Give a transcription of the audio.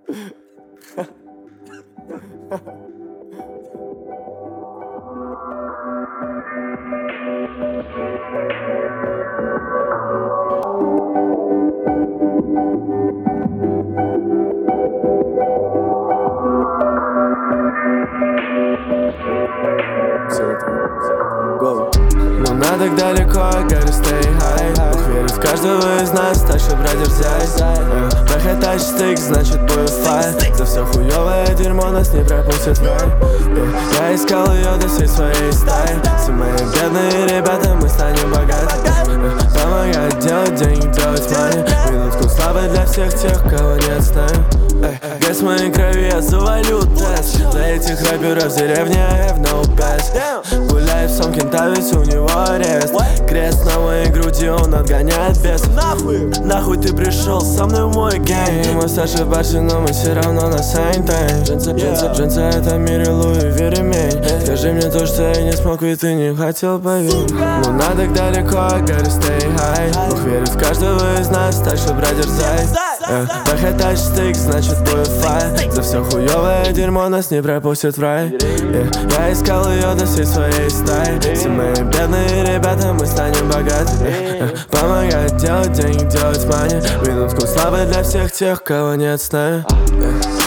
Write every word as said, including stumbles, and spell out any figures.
Но надо далеко, gotta stay high. Бог верит в каждого из нас, так что, брат, дерзай. Бэхэ тач стык, значит будет файт. За все хуёвое дерьмо нас не пропустит в рай. Я искал ее до всей своей стаи. Все мои бедные ребята, мы станем богаты. Помогать делать деньги, делать money. Минутку славы для всех тех, кого не отстаю. Гэс в моей крови, я завалю тест. Для этих рэперов в деревне I have no best. Гуляет в Сомкин-Таве, ведь у него арест. Крест на моей груди, он отгоняет бесов. Нахуй, нахуй ты пришел со мной в мой гейм. Мы старше в барсе, но мы все равно на same time. Джинсы, джинсы, джинсы, это мире Луи, ремень. Скажи мне то, что я не смог, ведь ты не хотел поверить. Но надо далеко, gotta stay high. Бог верит в каждого из нас, так что, брат, дерзай. Бэхэ тач стык, значит будет файт. За все хуёвое дерьмо нас не пропустят в рай. yeah. Я искал ее до всей своей стаи. Все мои бедные ребята, мы станем богаты. yeah. Помогать делать деньги, делать money. Минутку славы для всех тех, кого нет с нами. yeah.